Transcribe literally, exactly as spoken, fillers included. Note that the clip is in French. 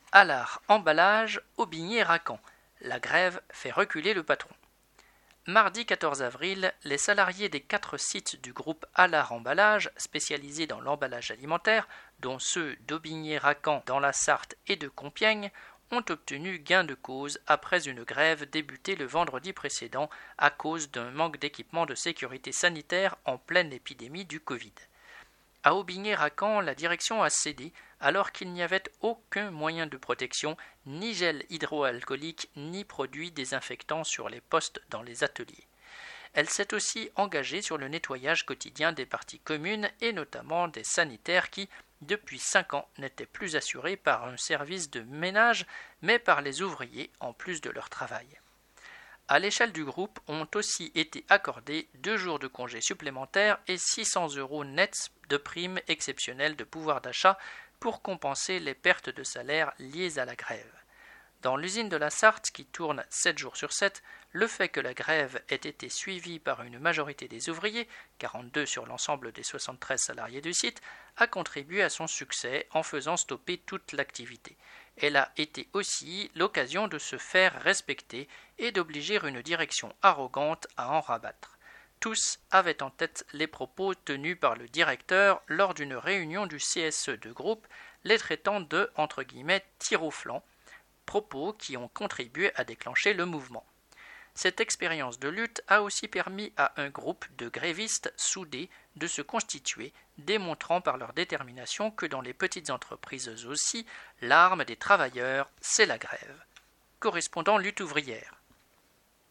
Allard emballage, Aubigné-Racan. La grève fait reculer le patron. Mardi quatorze avril, les salariés des quatre sites du groupe Allard Emballage, spécialisés dans l'emballage alimentaire, dont ceux d'Aubigné-Racan dans la Sarthe et de Compiègne, ont obtenu gain de cause après une grève débutée le vendredi précédent à cause d'un manque d'équipement de sécurité sanitaire en pleine épidémie du Covid. À Aubigné-Racan, la direction a cédé alors qu'il n'y avait aucun moyen de protection, ni gel hydroalcoolique, ni produits désinfectants sur les postes dans les ateliers. Elle s'est aussi engagée sur le nettoyage quotidien des parties communes et notamment des sanitaires qui, depuis cinq ans, n'étaient plus assurés par un service de ménage, mais par les ouvriers en plus de leur travail. À l'échelle du groupe ont aussi été accordés deux jours de congés supplémentaires et six cents euros nets de primes exceptionnelles de pouvoir d'achat pour compenser les pertes de salaire liées à la grève. Dans l'usine de la Sarthe, qui tourne sept jours sur sept, le fait que la grève ait été suivie par une majorité des ouvriers, quarante-deux sur l'ensemble des soixante-treize salariés du site, a contribué à son succès en faisant stopper toute l'activité. Elle a été aussi l'occasion de se faire respecter et d'obliger une direction arrogante à en rabattre. Tous avaient en tête les propos tenus par le directeur lors d'une réunion du C S E de groupe, les traitant de entre guillemets « tir au flanc », propos qui ont contribué à déclencher le mouvement. Cette expérience de lutte a aussi permis à un groupe de grévistes soudés de se constituer, démontrant par leur détermination que dans les petites entreprises aussi, l'arme des travailleurs, c'est la grève. Correspondant lutte ouvrière.